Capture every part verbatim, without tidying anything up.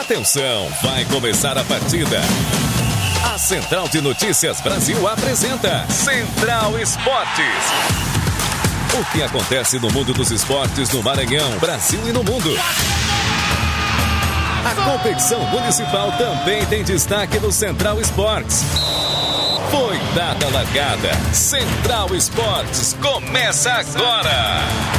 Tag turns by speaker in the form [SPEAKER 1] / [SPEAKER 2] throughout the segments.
[SPEAKER 1] Atenção, vai começar a partida. A Central de Notícias Brasil apresenta Central Esportes. O que acontece no mundo dos esportes no Maranhão, Brasil e no mundo. A competição municipal também tem destaque no Central Esportes. Foi dada a largada. Central Esportes começa agora.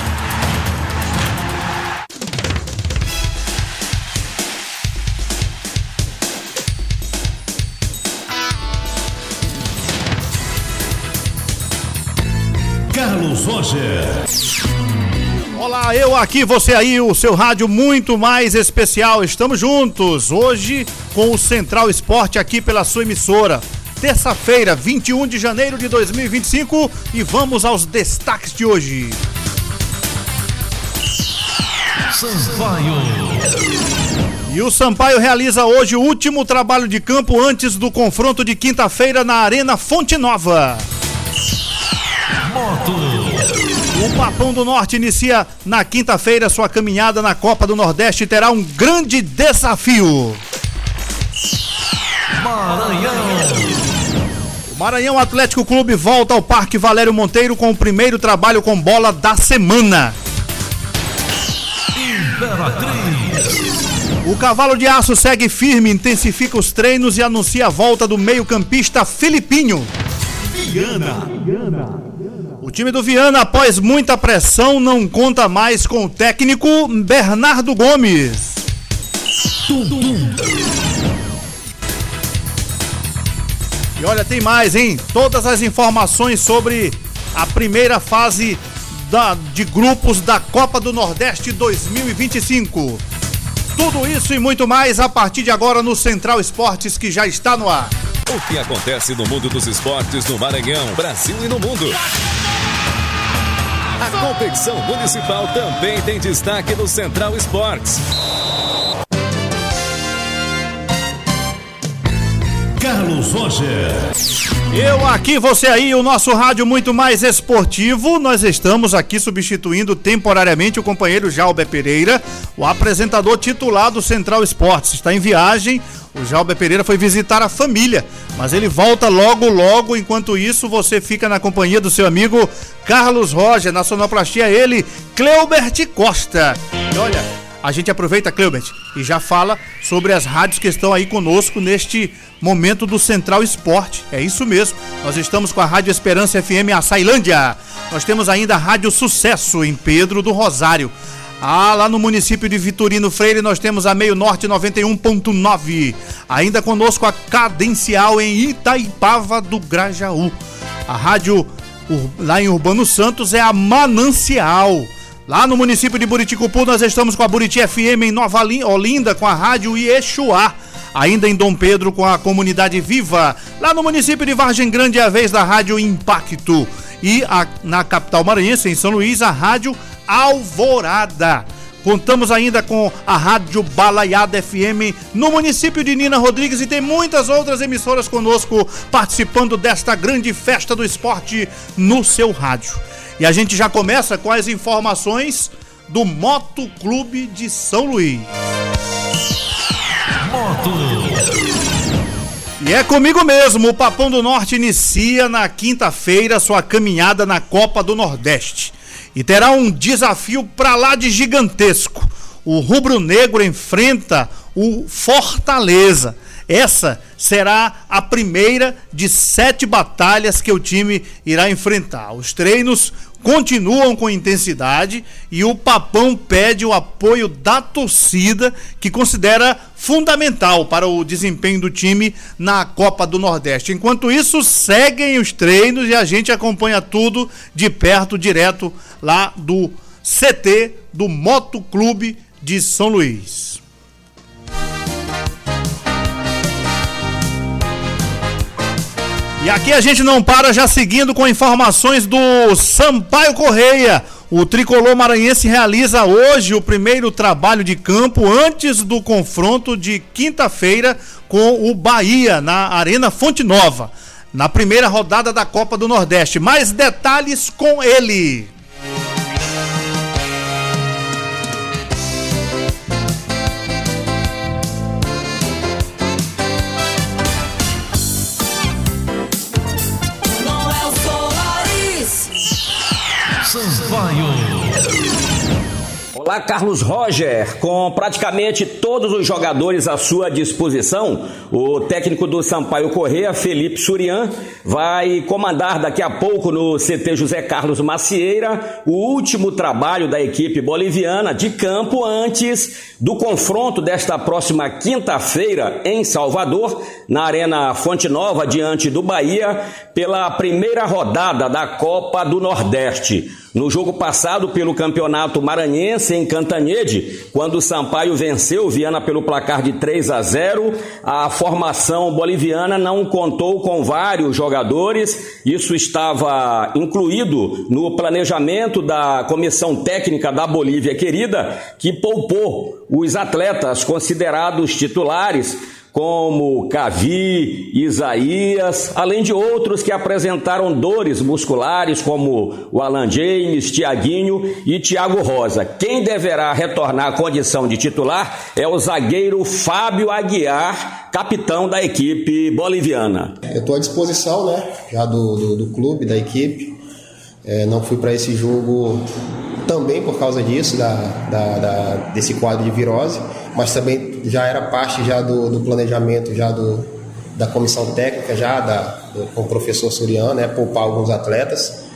[SPEAKER 2] Carlos Roger.
[SPEAKER 3] Olá, eu aqui, você aí, o seu rádio muito mais especial. Estamos juntos hoje com o Central Esporte aqui pela sua emissora. Terça-feira, vinte e um de janeiro de dois mil e vinte e cinco, e vamos aos destaques de hoje.
[SPEAKER 2] Sampaio.
[SPEAKER 3] E o Sampaio realiza hoje o último trabalho de campo antes do confronto de quinta-feira na Arena Fonte Nova.
[SPEAKER 2] Moto.
[SPEAKER 3] O Papão do Norte inicia na quinta-feira sua caminhada na Copa do Nordeste e terá um grande desafio.
[SPEAKER 2] Maranhão.
[SPEAKER 3] O Maranhão Atlético Clube volta ao Parque Valério Monteiro com o primeiro trabalho com bola da semana.
[SPEAKER 2] Imperatriz.
[SPEAKER 3] O Cavalo de Aço segue firme, intensifica os treinos e anuncia a volta do meio-campista Filipinho.
[SPEAKER 2] Viana.
[SPEAKER 3] O time do Viana, após muita pressão, não conta mais com o técnico Bernardo Gomes. E olha, tem mais, hein? Todas as informações sobre a primeira fase da, de grupos da Copa do Nordeste dois mil e vinte e cinco. Tudo isso e muito mais a partir de agora no Central Esportes, que já está no ar.
[SPEAKER 1] O que acontece no mundo dos esportes no Maranhão, Brasil e no mundo. A competição municipal também tem destaque no Central Esportes.
[SPEAKER 2] Carlos Roger.
[SPEAKER 3] Eu aqui, você aí, o nosso rádio muito mais esportivo. Nós estamos aqui substituindo temporariamente o companheiro Jalber Pereira, o apresentador titular do Central Esportes. Está em viagem, o Jalber Pereira foi visitar a família, mas ele volta logo, logo. Enquanto isso, você fica na companhia do seu amigo Carlos Roger, na sonoplastia ele, Cleubert Costa. E olha, a gente aproveita, Cleubert, e já fala sobre as rádios que estão aí conosco neste momento do Central Esporte. É isso mesmo, nós estamos com a Rádio Esperança F M Açailândia. Nós temos ainda a Rádio Sucesso em Pedro do Rosário. Ah, lá no município de Vitorino Freire nós temos a Meio Norte noventa e um ponto nove. Ainda conosco a Cadencial em Itaipava do Grajaú. A rádio lá em Urbano Santos é a Manancial. Lá no município de Buriticupu nós estamos com a Buriti F M em Nova Olinda com a Rádio Iexuá. Ainda em Dom Pedro com a Comunidade Viva. Lá no município de Vargem Grande é a vez da Rádio Impacto. E a, na capital maranhense, em São Luís, a Rádio Alvorada. Contamos ainda com a Rádio Balaiada F M no município de Nina Rodrigues e tem muitas outras emissoras conosco participando desta grande festa do esporte no seu rádio. E a gente já começa com as informações do Moto Clube de São Luís.
[SPEAKER 2] Moto.
[SPEAKER 3] E é comigo mesmo, o Papão do Norte inicia na quinta-feira sua caminhada na Copa do Nordeste. E terá um desafio pra lá de gigantesco. O rubro-negro enfrenta o Fortaleza. Essa será a primeira de sete batalhas que o time irá enfrentar. Os treinos continuam com intensidade e o Papão pede o apoio da torcida, que considera fundamental para o desempenho do time na Copa do Nordeste. Enquanto isso, seguem os treinos e a gente acompanha tudo de perto, direto lá do C T do Moto Clube de São Luís. E aqui a gente não para, já seguindo com informações do Sampaio Correia. O tricolor maranhense realiza hoje o primeiro trabalho de campo antes do confronto de quinta-feira com o Bahia na Arena Fonte Nova, na primeira rodada da Copa do Nordeste. Mais detalhes com ele.
[SPEAKER 2] Sampaio.
[SPEAKER 4] Olá, Carlos Roger. Com praticamente todos os jogadores à sua disposição, o técnico do Sampaio Corrêa, Felipe Surian, vai comandar daqui a pouco no C T José Carlos Macieira o último trabalho da equipe boliviana de campo antes do confronto desta próxima quinta-feira em Salvador, na Arena Fonte Nova, diante do Bahia, pela primeira rodada da Copa do Nordeste. No jogo passado pelo Campeonato Maranhense em Cantanhede, quando o Sampaio venceu o Viana pelo placar de três a zero, a formação boliviana não contou com vários jogadores. Isso estava incluído no planejamento da Comissão Técnica da Bolívia Querida, que poupou os atletas considerados titulares, como Cavi, Isaías, além de outros que apresentaram dores musculares, como o Alan James, Tiaguinho e Thiago Rosa. Quem deverá retornar à condição de titular é o zagueiro Fábio Aguiar, capitão da equipe boliviana.
[SPEAKER 5] Eu estou à disposição, né, já do, do, do clube, da equipe. É, não fui para esse jogo também por causa disso, da, da, da, desse quadro de virose, mas também já era parte já do, do planejamento já do, da comissão técnica, já da, do, com o professor Surian, né, poupar alguns atletas,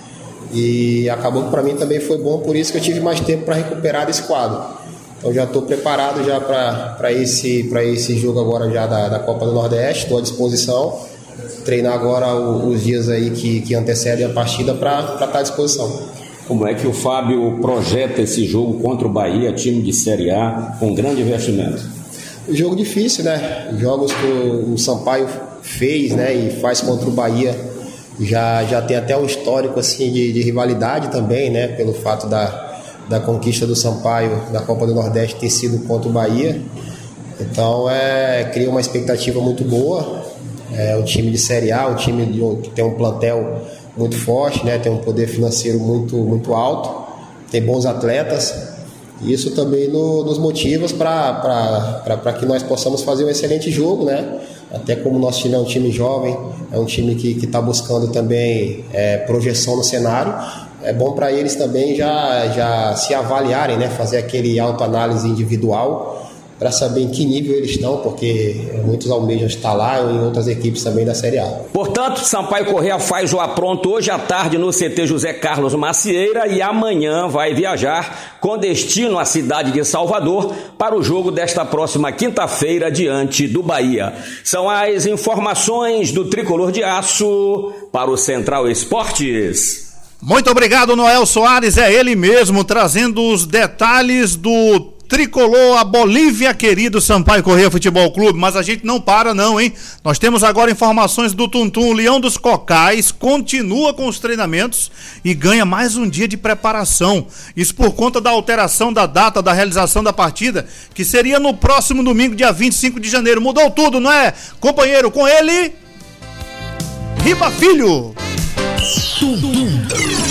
[SPEAKER 5] e acabou que para mim também foi bom, por isso que eu tive mais tempo para recuperar desse quadro. Então já estou preparado já para esse, para esse jogo agora já da, da Copa do Nordeste, estou à disposição, treinar agora o, os dias aí que, que antecedem a partida para estar à disposição.
[SPEAKER 4] Como é que o Fábio projeta esse jogo contra o Bahia, time de Série A, com grande investimento?
[SPEAKER 5] Jogo difícil, né? Jogos que o, o Sampaio fez, né, e faz contra o Bahia, já, já tem até um histórico assim, de, de rivalidade também, né? Pelo fato da, da conquista do Sampaio da Copa do Nordeste ter sido contra o Bahia. Então, é, cria uma expectativa muito boa. É, o time de Série A, o time de, que tem um plantel muito forte, né? Tem um poder financeiro muito, muito alto, tem bons atletas, e isso também no, nos motiva para que nós possamos fazer um excelente jogo, né? Até como o nosso time é um time jovem, é um time que está buscando também é, projeção no cenário, é bom para eles também já, já se avaliarem, né? Fazer aquele autoanálise individual para saber em que nível eles estão, porque muitos almejam estar lá ou em outras equipes também da Série A.
[SPEAKER 4] Portanto, Sampaio Corrêa faz o apronto hoje à tarde no C T José Carlos Macieira e amanhã vai viajar com destino à cidade de Salvador para o jogo desta próxima quinta-feira diante do Bahia. São as informações do Tricolor de Aço para o Central Esportes.
[SPEAKER 3] Muito obrigado, Noel Soares, é ele mesmo, trazendo os detalhes do Tricolor, a Bolívia Querido Sampaio Corrêa Futebol Clube. Mas a gente não para não, hein? Nós temos agora informações do Tuntum. O Leão dos Cocais continua com os treinamentos e ganha mais um dia de preparação. Isso por conta da alteração da data da realização da partida, que seria no próximo domingo, dia vinte e cinco de janeiro. Mudou tudo, não é? Companheiro, com ele, Riba Filho.
[SPEAKER 2] Tuntum.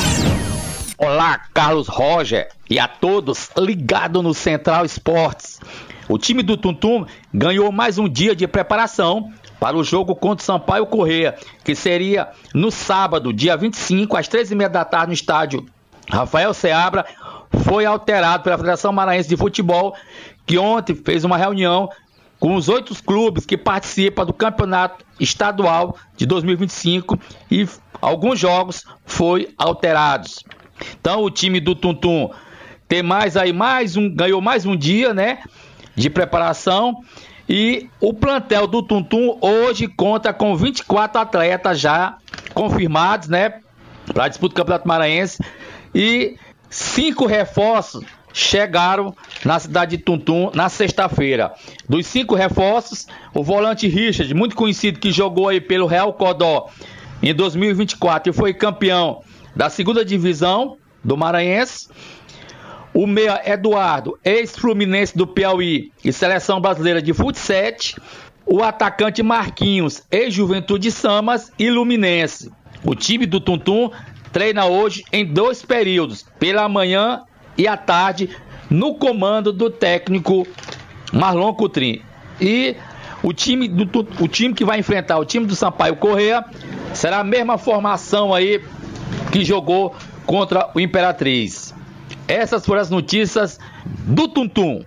[SPEAKER 6] Olá, Carlos Roger e a todos ligados no Central Esportes. O time do Tuntum ganhou mais um dia de preparação para o jogo contra o Sampaio Corrêa, que seria no sábado, dia vinte e cinco, às três e meia da tarde, no estádio Rafael Seabra. Foi alterado pela Federação Maranhense de Futebol, que ontem fez uma reunião com os oito clubes que participam do Campeonato Estadual de dois mil e vinte e cinco, e alguns jogos foram alterados. Então o time do Tuntum tem mais aí mais um, ganhou mais um dia, né, de preparação, e o plantel do Tuntum hoje conta com vinte e quatro atletas já confirmados, né, para a disputa do Campeonato Maranhense, e cinco reforços chegaram na cidade de Tuntum na sexta-feira. Dos cinco reforços, o volante Richard, muito conhecido, que jogou aí pelo Real Codó em dois mil e vinte e quatro e foi campeão da segunda divisão do Maranhense. O meia Eduardo, ex-Fluminense do Piauí e seleção brasileira de futsal. O atacante Marquinhos, ex-Juventude Samas e Luminense. O time do Tuntum treina hoje em dois períodos, pela manhã e à tarde, no comando do técnico Marlon Coutrin. E o time, do, o time que vai enfrentar o time do Sampaio Corrêa será a mesma formação aí que jogou contra o Imperatriz. Essas foram as notícias do Tuntum.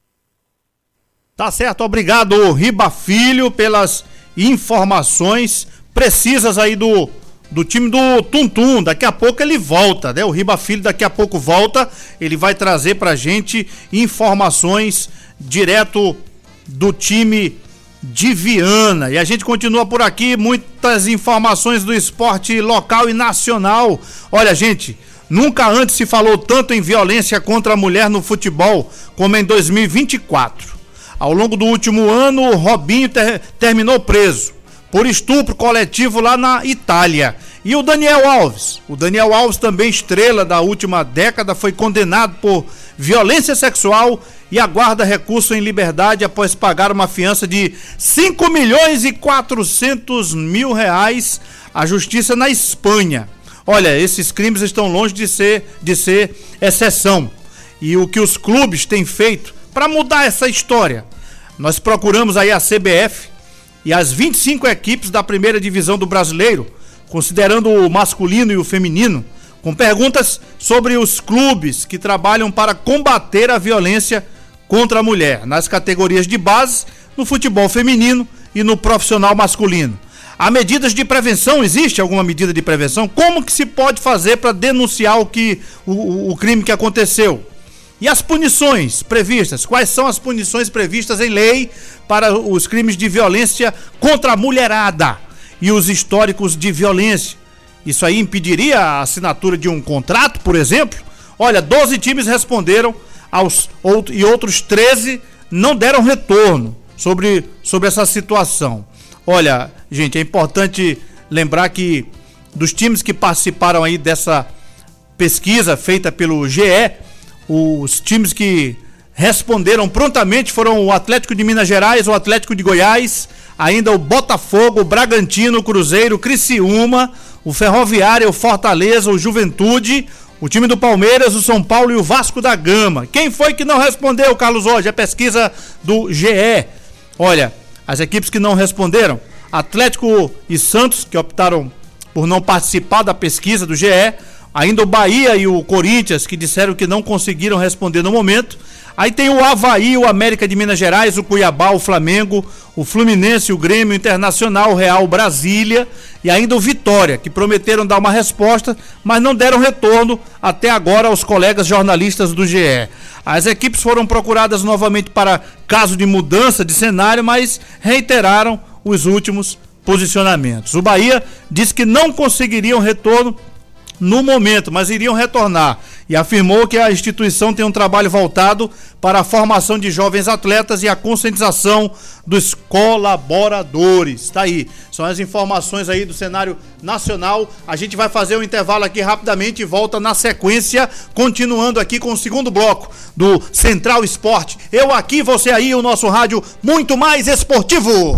[SPEAKER 3] Tá certo, obrigado Riba Filho pelas informações precisas aí do, do time do Tuntum. Daqui a pouco ele volta, né? O Riba Filho daqui a pouco volta, ele vai trazer pra gente informações direto do time de Viana. E a gente continua por aqui, muitas informações do esporte local e nacional. Olha, gente, nunca antes se falou tanto em violência contra a mulher no futebol como em dois mil e vinte e quatro. Ao longo do último ano, o Robinho ter, terminou preso por estupro coletivo lá na Itália. E o Daniel Alves, o Daniel Alves, também estrela da última década, foi condenado por violência sexual e aguarda recurso em liberdade após pagar uma fiança de cinco milhões e quatrocentos mil reais à justiça na Espanha. Olha, esses crimes estão longe de ser, de ser exceção. E o que os clubes têm feito para mudar essa história? Nós procuramos aí a C B F e as vinte e cinco equipes da primeira divisão do Brasileiro, considerando o masculino e o feminino, com perguntas sobre os clubes que trabalham para combater a violência contra a mulher, nas categorias de base, no futebol feminino e no profissional masculino. Há medidas de prevenção? Existe alguma medida de prevenção? Como que se pode fazer para denunciar o, que, o, o crime que aconteceu? E as punições previstas? Quais são as punições previstas em lei para os crimes de violência contra a mulherada e os históricos de violência? Isso aí impediria a assinatura de um contrato, por exemplo? Olha, doze times responderam aos, e outros treze não deram retorno sobre, sobre essa situação. Olha, gente, é importante lembrar que dos times que participaram aí dessa pesquisa feita pelo G E, os times que responderam prontamente foram o Atlético de Minas Gerais, o Atlético de Goiás, ainda o Botafogo, o Bragantino, o Cruzeiro, o Criciúma, o Ferroviária, o Fortaleza, o Juventude, o time do Palmeiras, o São Paulo e o Vasco da Gama. Quem foi que não respondeu, Carlos Hoje? A pesquisa do G E. Olha, as equipes que não responderam, Atlético e Santos, que optaram por não participar da pesquisa do G E, ainda o Bahia e o Corinthians, que disseram que não conseguiram responder no momento. Aí tem o Avaí, o América de Minas Gerais, o Cuiabá, o Flamengo, o Fluminense, o Grêmio, o Internacional, o Real, Brasília e ainda o Vitória, que prometeram dar uma resposta, mas não deram retorno até agora aos colegas jornalistas do G E. As equipes foram procuradas novamente para caso de mudança de cenário, mas reiteraram os últimos posicionamentos. O Bahia disse que não conseguiriam retorno no momento, mas iriam retornar, e afirmou que a instituição tem um trabalho voltado para a formação de jovens atletas e a conscientização dos colaboradores. Tá aí, são as informações aí do cenário nacional. A gente vai fazer um intervalo aqui rapidamente e volta na sequência, continuando aqui com o segundo bloco do Central Esporte. Eu aqui, você aí, o nosso rádio muito mais esportivo.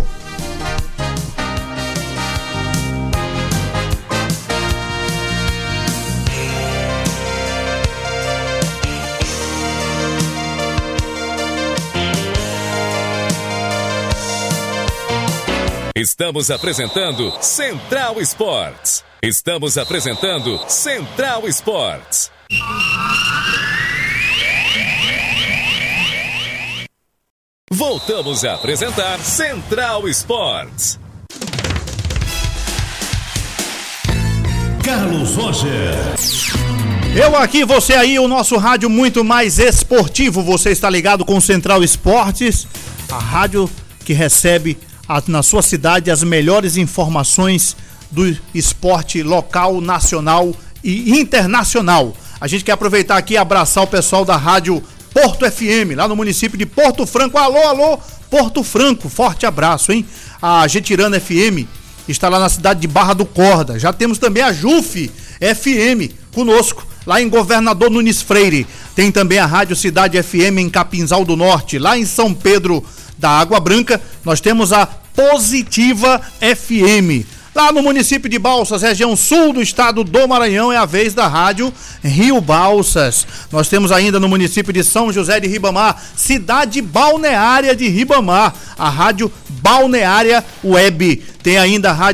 [SPEAKER 1] Estamos apresentando Central Esportes. Estamos apresentando Central Esportes. Voltamos a apresentar Central Esportes.
[SPEAKER 2] Carlos Roger.
[SPEAKER 3] Eu aqui, você aí, o nosso rádio muito mais esportivo. Você está ligado com Central Esportes, a rádio que recebe na sua cidade as melhores informações do esporte local, nacional e internacional. A gente quer aproveitar aqui e abraçar o pessoal da Rádio Porto F M, lá no município de Porto Franco. Alô, alô, Porto Franco, forte abraço, hein? A Getirana F M está lá na cidade de Barra do Corda. Já temos também a Juf F M conosco, lá em Governador Nunes Freire. Tem também a Rádio Cidade F M em Capinzal do Norte, lá em São Pedro da Água Branca. Nós temos a Positiva F M. Lá no município de Balsas, região sul do estado do Maranhão, é a vez da Rádio Rio Balsas. Nós temos ainda no município de São José de Ribamar, cidade balneária de Ribamar, a Rádio Balneária Web. Tem ainda a Rádio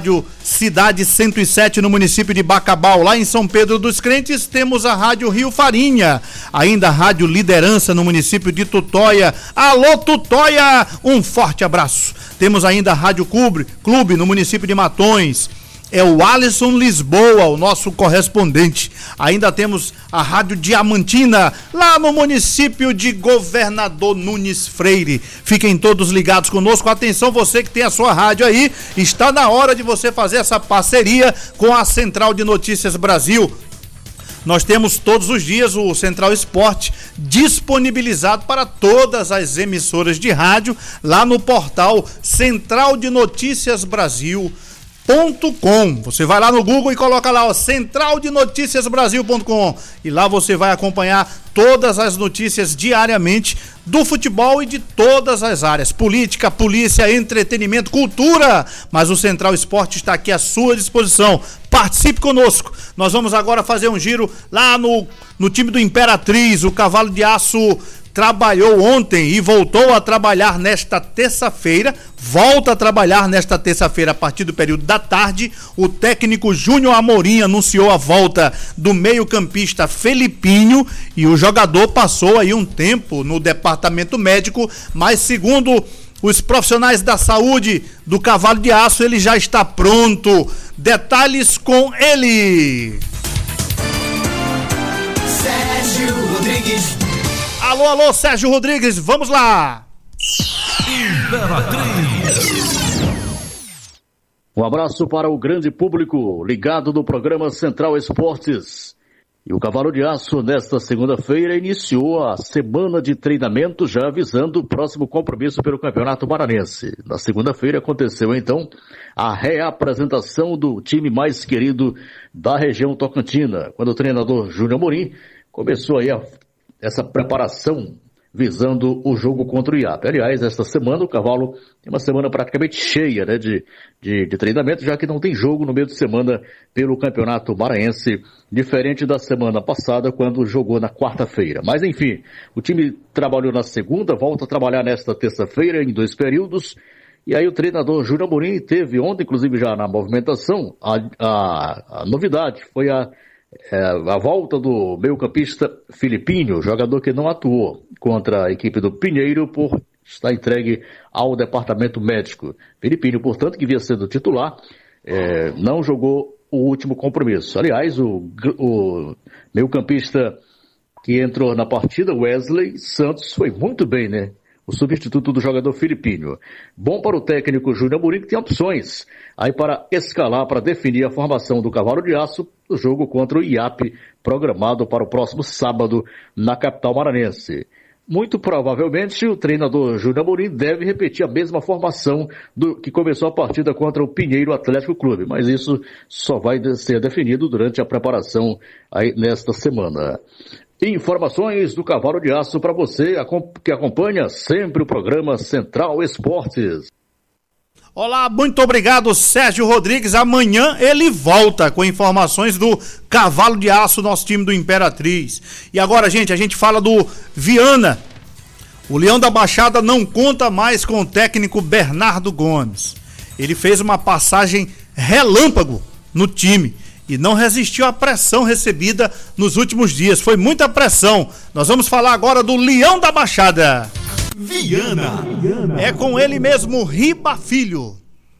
[SPEAKER 3] Cidade cento e sete no município de Bacabal. Lá em São Pedro dos Crentes temos a Rádio Rio Farinha, ainda a Rádio Liderança no município de Tutóia. Alô Tutóia, um forte abraço. Temos ainda a Rádio Clube, Clube no município de Matões. É o Alisson Lisboa, o nosso correspondente. Ainda temos a Rádio Diamantina, lá no município de Governador Nunes Freire. Fiquem todos ligados conosco. Atenção, você que tem a sua rádio aí, está na hora de você fazer essa parceria com a Central de Notícias Brasil. Nós temos todos os dias o Central Esporte disponibilizado para todas as emissoras de rádio lá no portal Central de Notícias Brasil. Ponto com. Você vai lá no Google e coloca lá, ó, central de noticias brasil ponto com, e lá você vai acompanhar todas as notícias diariamente do futebol e de todas as áreas, política, polícia, entretenimento, cultura, mas o Central Esporte está aqui à sua disposição. Participe conosco. Nós vamos agora fazer um giro lá no, no time do Imperatriz. O Cavalo de Aço trabalhou ontem e voltou a trabalhar nesta terça-feira, volta a trabalhar nesta terça-feira a partir do período da tarde. O técnico Júnior Amorim anunciou a volta do meio-campista Felipinho e o jogador passou aí um tempo no departamento médico, mas segundo os profissionais da saúde do Cavalo de Aço, ele já está pronto. Detalhes com ele.
[SPEAKER 2] Sérgio Rodrigues.
[SPEAKER 3] Alô, alô, Sérgio Rodrigues, vamos lá!
[SPEAKER 7] Um abraço para o grande público ligado no programa Central Esportes. E o Cavalo de Aço, nesta segunda-feira, iniciou a semana de treinamento, já avisando o próximo compromisso pelo Campeonato Maranhense. Na segunda-feira aconteceu, então, a reapresentação do time mais querido da região tocantina, quando o treinador Júnior Amorim começou aí a essa preparação visando o jogo contra o I A P. Aliás, esta semana o Cavalo tem uma semana praticamente cheia, né, de, de, de treinamento, já que não tem jogo no meio de semana pelo Campeonato Maranhense, diferente da semana passada, quando jogou na quarta-feira. Mas, enfim, o time trabalhou na segunda, volta a trabalhar nesta terça-feira em dois períodos, e aí o treinador Júnior Amorim teve ontem, inclusive já na movimentação, a, a, a novidade foi a É, a volta do meio-campista Felipinho, jogador que não atuou contra a equipe do Pinheiro por estar entregue ao departamento médico. Felipinho, portanto, que vinha sendo titular, é, não jogou o último compromisso. Aliás, o, o meio-campista que entrou na partida, Wesley Santos, foi muito bem, né? O substituto do jogador Felipinho. Bom para o técnico Júnior Amorim, que tem opções aí para escalar, para definir a formação do Cavalo de Aço do jogo contra o I A P, programado para o próximo sábado na capital maranhense. Muito provavelmente o treinador Júnior Amorim deve repetir a mesma formação do que começou a partida contra o Pinheiro Atlético Clube, mas isso só vai ser definido durante a preparação aí nesta semana. Informações do Cavalo de Aço para você que acompanha sempre o programa Central Esportes.
[SPEAKER 3] Olá, muito obrigado, Sérgio Rodrigues. Amanhã ele volta com informações do Cavalo de Aço, nosso time do Imperatriz. E agora, gente, a gente fala do Viana. O Leão da Baixada não conta mais com o técnico Bernardo Gomes. Ele fez uma passagem relâmpago no time e não resistiu à pressão recebida nos últimos dias. Foi muita pressão. Nós vamos falar agora do Leão da Baixada.
[SPEAKER 2] Viana.
[SPEAKER 3] É com ele mesmo, Riba Filho.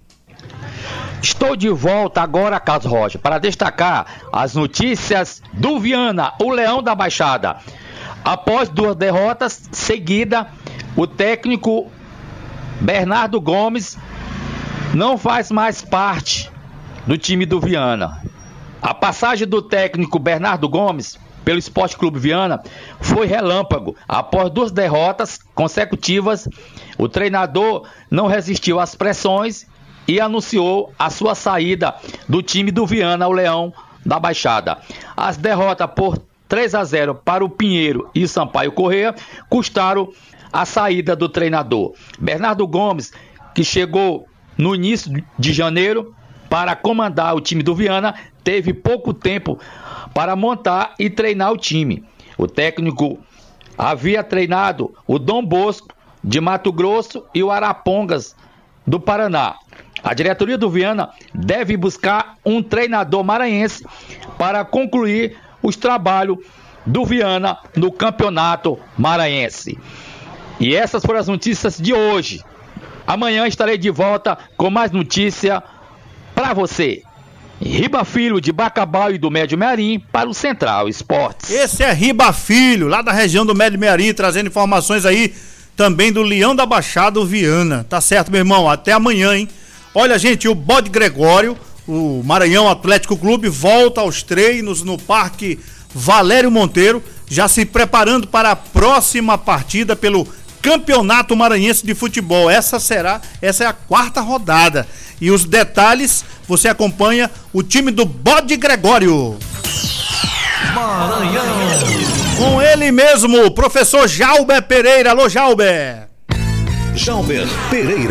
[SPEAKER 6] Estou de volta agora, Carlos Rocha, para destacar as notícias do Viana, o Leão da Baixada. Após duas derrotas seguidas, o técnico Bernardo Gomes não faz mais parte do time do Viana. A passagem do técnico Bernardo Gomes pelo Esporte Clube Viana foi relâmpago. Após duas derrotas consecutivas, o treinador não resistiu às pressões e anunciou a sua saída do time do Viana, o Leão da Baixada. As derrotas por três a zero para o Pinheiro e o Sampaio Corrêa custaram a saída do treinador. Bernardo Gomes, que chegou no início de janeiro para comandar o time do Viana, teve pouco tempo para montar e treinar o time. O técnico havia treinado o Dom Bosco de Mato Grosso e o Arapongas do Paraná. A diretoria do Viana deve buscar um treinador maranhense para concluir os trabalhos do Viana no campeonato maranhense. E essas foram as notícias de hoje. Amanhã estarei de volta com mais notícia para você. Riba Filho de Bacabal e do Médio Mearim para o Central Esportes.
[SPEAKER 3] Esse é Riba Filho, lá da região do Médio Mearim, trazendo informações aí também do Leão da Baixada, o Viana. Tá certo, meu irmão? Até amanhã, hein? Olha, gente, o Bode Gregório, o Maranhão Atlético Clube, volta aos treinos no Parque Valério Monteiro, já se preparando para a próxima partida pelo Campeonato Maranhense de Futebol. Essa será, essa é a quarta rodada. E os detalhes você acompanha o time do Bode Gregório.
[SPEAKER 2] Maranhão.
[SPEAKER 3] Com ele mesmo, o professor Jalber Pereira. Alô, Jalber.
[SPEAKER 1] Jalber Pereira.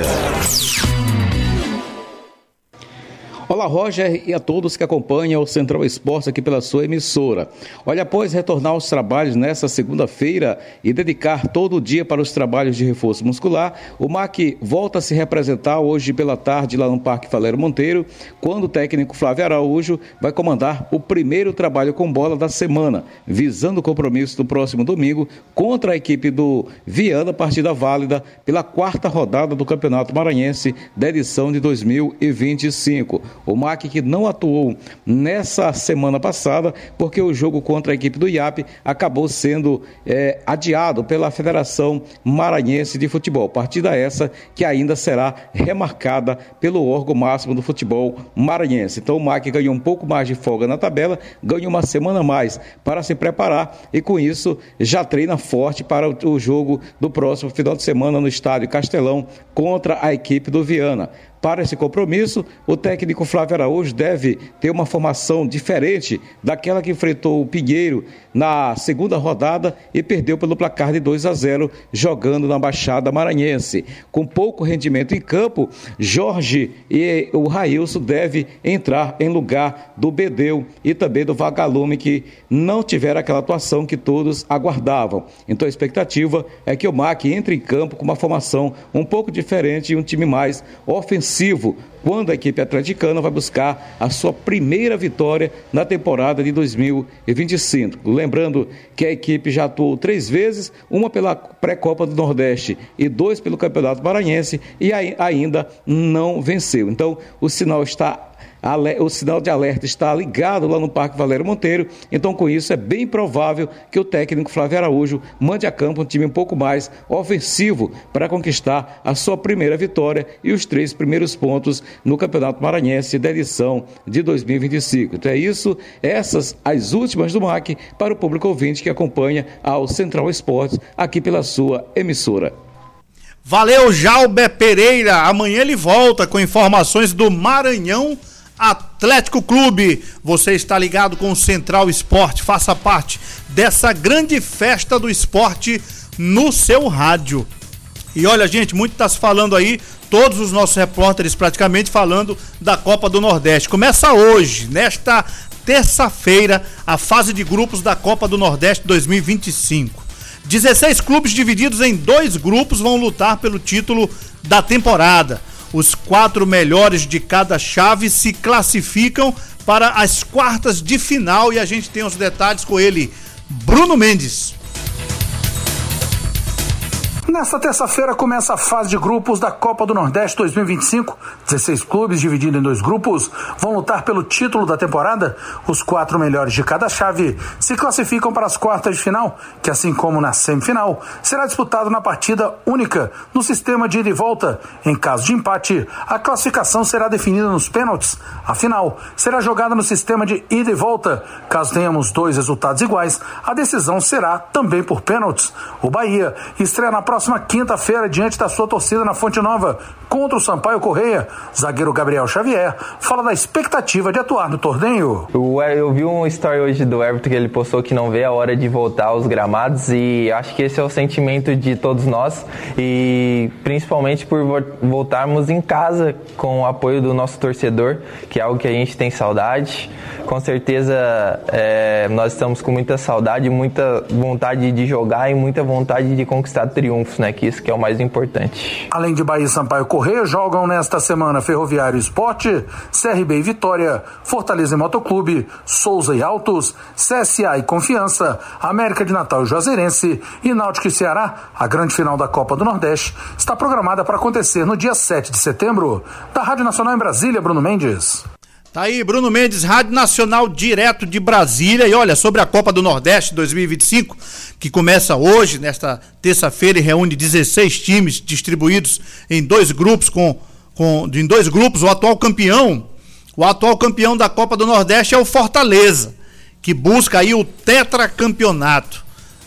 [SPEAKER 8] Olá, Roger, e a todos que acompanham o Central Esportes aqui pela sua emissora. Olha, após retornar aos trabalhos nesta segunda-feira e dedicar todo o dia para os trabalhos de reforço muscular, o M A C volta a se representar hoje pela tarde lá no Parque Valério Monteiro, quando o técnico Flávio Araújo vai comandar o primeiro trabalho com bola da semana, visando o compromisso do próximo domingo contra a equipe do Viana, partida válida pela quarta rodada do Campeonato Maranhense da edição de dois mil e vinte e cinco. O M A C que não atuou nessa semana passada porque o jogo contra a equipe do I A P acabou sendo é, adiado pela Federação Maranhense de Futebol. Partida essa que ainda será remarcada pelo órgão máximo do futebol maranhense. Então o M A C ganhou um pouco mais de folga na tabela, ganhou uma semana a mais para se preparar e com isso já treina forte para o jogo do próximo final de semana no estádio Castelão contra a equipe do Viana. Para esse compromisso, o técnico Flávio Araújo deve ter uma formação diferente daquela que enfrentou o Pinheiro na segunda rodada e perdeu pelo placar de dois a zero, jogando na Baixada Maranhense. Com pouco rendimento em campo, Jorge e o Railson devem entrar em lugar do Bedeu e também do Vagalume, que não tiveram aquela atuação que todos aguardavam. Então a expectativa é que o M A C entre em campo com uma formação um pouco diferente e um time mais ofensivo, quando a equipe atleticana vai buscar a sua primeira vitória na temporada de dois mil e vinte e cinco. Lembrando que a equipe já atuou três vezes, uma pela pré-copa do Nordeste e dois pelo Campeonato Maranhense, e ainda não venceu. Então o sinal está O sinal de alerta está ligado lá no Parque Valério Monteiro, então com isso é bem provável que o técnico Flávio Araújo mande a campo um time um pouco mais ofensivo para conquistar a sua primeira vitória e os três primeiros pontos no Campeonato Maranhense da edição de dois mil e vinte e cinco. Então é isso, essas as últimas do M A C para o público ouvinte que acompanha ao Central Esportes aqui pela sua emissora.
[SPEAKER 3] Valeu, Jalber Pereira. Amanhã ele volta com informações do Maranhão Atlético Clube. Você está ligado com o Central Esporte, faça parte dessa grande festa do esporte no seu rádio. E olha, gente, muito está se falando aí, todos os nossos repórteres praticamente falando da Copa do Nordeste. Começa hoje, nesta terça-feira, a fase de grupos da Copa do Nordeste dois mil e vinte e cinco. dezesseis clubes divididos em dois grupos vão lutar pelo título da temporada. Os quatro melhores de cada chave se classificam para as quartas de final e a gente tem os detalhes com ele, Bruno Mendes.
[SPEAKER 9] Nesta terça-feira começa a fase de grupos da Copa do Nordeste dois mil e vinte e cinco. dezesseis clubes divididos em dois grupos vão lutar pelo título da temporada. Os quatro melhores de cada chave se classificam para as quartas de final, que assim como na semifinal, será disputado na partida única no sistema de ida e volta. Em caso de empate, a classificação será definida nos pênaltis. A final será jogada no sistema de ida e volta. Caso tenhamos dois resultados iguais, a decisão será também por pênaltis. O Bahia estreia na próxima Próxima quinta-feira, diante da sua torcida na Fonte Nova, contra o Sampaio Correia. Zagueiro Gabriel Xavier fala da expectativa de atuar no torneio.
[SPEAKER 10] Eu vi um story hoje do Everton que ele postou que não vê a hora de voltar aos gramados, e acho que esse é o sentimento de todos nós, e principalmente por voltarmos em casa com o apoio do nosso torcedor, que é algo que a gente tem saudade. Com certeza é, nós estamos com muita saudade, muita vontade de jogar e muita vontade de conquistar triunfo. triunfos, né? Que isso que é o mais importante.
[SPEAKER 9] Além de Bahia e Sampaio Corrêa, jogam nesta semana Ferroviário e Sport, C R B e Vitória, Fortaleza e Motoclube, Souza e Autos, C S A e Confiança, América de Natal e Juazeirense e Náutico e Ceará. A grande final da Copa do Nordeste está programada para acontecer no dia sete de setembro. Da Rádio Nacional em Brasília, Bruno Mendes.
[SPEAKER 3] Tá aí, Bruno Mendes, Rádio Nacional, direto de Brasília. E olha, sobre a Copa do Nordeste dois mil e vinte e cinco, que começa hoje, nesta terça-feira, e reúne dezesseis times distribuídos em dois grupos, com, com, em dois grupos, o atual campeão, o atual campeão da Copa do Nordeste é o Fortaleza, que busca aí o tetracampeonato.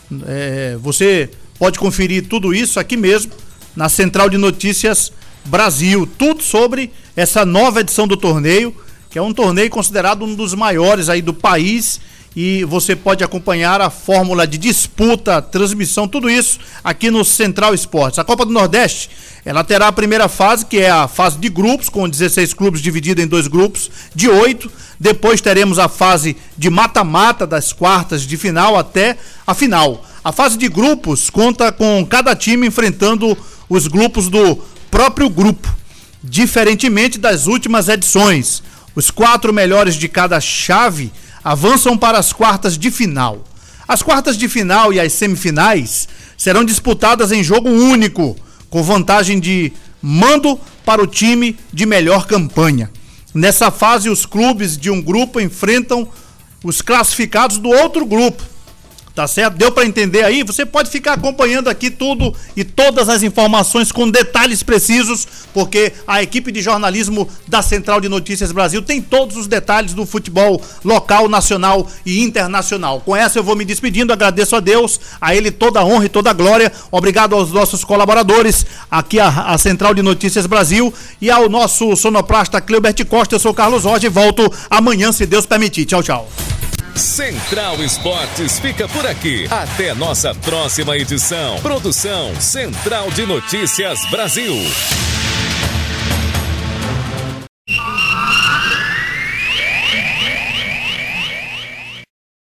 [SPEAKER 3] É, você pode conferir tudo isso aqui mesmo, na Central de Notícias Brasil, tudo sobre essa nova edição do torneio, que é um torneio considerado um dos maiores aí do país, e você pode acompanhar a fórmula de disputa, transmissão, tudo isso aqui no Central Esportes. A Copa do Nordeste, ela terá a primeira fase, que é a fase de grupos, com dezesseis clubes divididos em dois grupos de oito. Depois teremos a fase de mata-mata, das quartas de final até a final. A fase de grupos conta com cada time enfrentando os grupos do próprio grupo, diferentemente das últimas edições. Os quatro melhores de cada chave avançam para as quartas de final. As quartas de final e as semifinais serão disputadas em jogo único, com vantagem de mando para o time de melhor campanha. Nessa fase, os clubes de um grupo enfrentam os classificados do outro grupo. Tá certo? Deu para entender aí? Você pode ficar acompanhando aqui tudo e todas as informações com detalhes precisos, porque a equipe de jornalismo da Central de Notícias Brasil tem todos os detalhes do futebol local, nacional e internacional. Com essa eu vou me despedindo, agradeço a Deus, a ele toda a honra e toda a glória. Obrigado aos nossos colaboradores, aqui a, a Central de Notícias Brasil, e ao nosso sonoplasta Cleubert Costa. Eu sou Carlos Rocha e volto amanhã, se Deus permitir. Tchau, tchau.
[SPEAKER 1] Central Esportes fica por aqui. Até nossa próxima edição. Produção Central de Notícias Brasil.